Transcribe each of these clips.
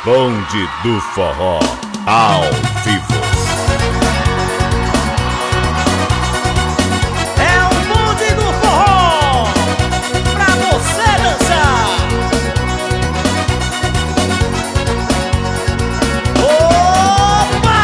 Bonde do Forró, ao vivo. É o bonde do forró, pra você dançar. Opa!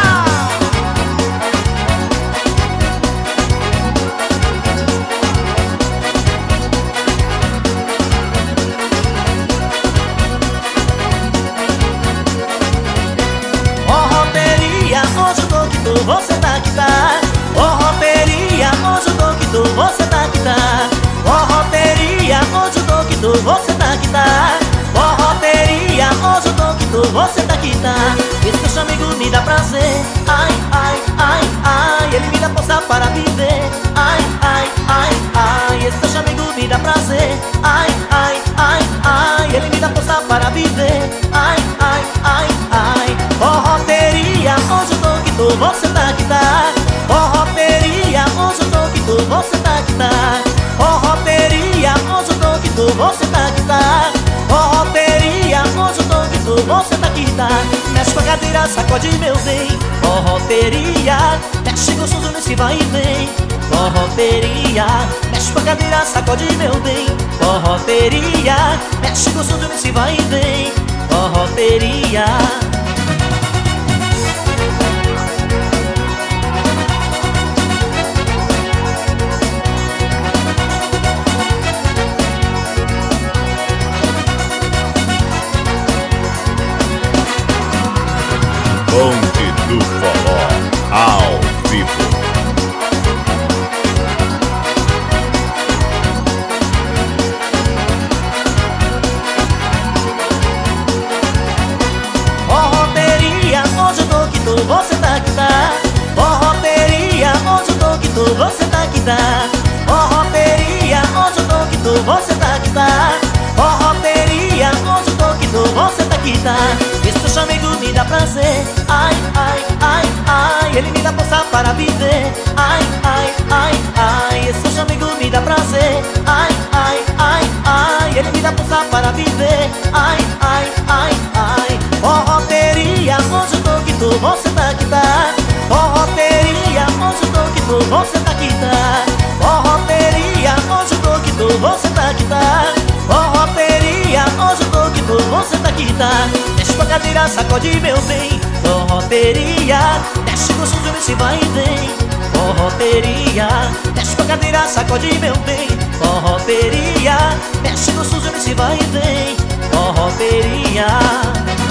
Roteria, hoje eu tô que tô, você tá que tá. Roteria, hoje eu tô que tô, você tá que tá. Roteria, hoje eu tô que tô, você tá que tá. Roteria, hoje eu tô que tô, você tá que tá. Esse seu amigo me dá prazer. Ai, ai, ai, ai, ele me dá força para viver. Ai, ai, ai, ai, esse seu amigo me dá prazer. Ai, ai, ai, ai, ele me dá força para viver. Ai, ai, ai, ai. Roteria, hoje eu tô que tô, você tá que tá. Roteria, hoje eu tô que tô, você tá que tá. Roteria, hoje eu tô que tô, você tá que tá. Roteria, hoje eu tô que tô, você tá que tá. Mexe com a cadeira, sacode meu bem. Roteria, mexe gostoso nesse vai e vem. Roteria, mexe com a cadeira, sacode meu bem. Roteria, mexe gostoso nesse vai e vem. Roteria. Bonde do Forró, ao vivo. Roteria, hoje eu tô que tô, você tá que tá. Roteria, hoje eu tô que tô, você tá que tá. Roteria, hoje eu tô que tô, você tá que tá. Roteria, hoje eu tô que tô, você tá que tá. Esse seu amigo me dá prazer. Ai, ai, ai, ai, ele me dá força para viver. Ai, ai, ai, ai, esse seu amigo me dá prazer. Ai, ai, ai, ai, ele me dá força para viver. Ai, ai, ai, ai. Roteria, hoje eu tô que tô, você tá que tá. Roteria, hoje eu tô que tô, você tá que tá. Roteria, hoje eu tô que tô, você tá que tá. Roteria, hoje eu tô que tô, você tá que tá. Mexe com a cadeira, sacode meu bem. Roteria, mexe gostoso nesse vai e vem. Roteria, mexe com a cadeira, sacode meu bem. Roteria, mexe gostoso nesse vai e vem. Roteria.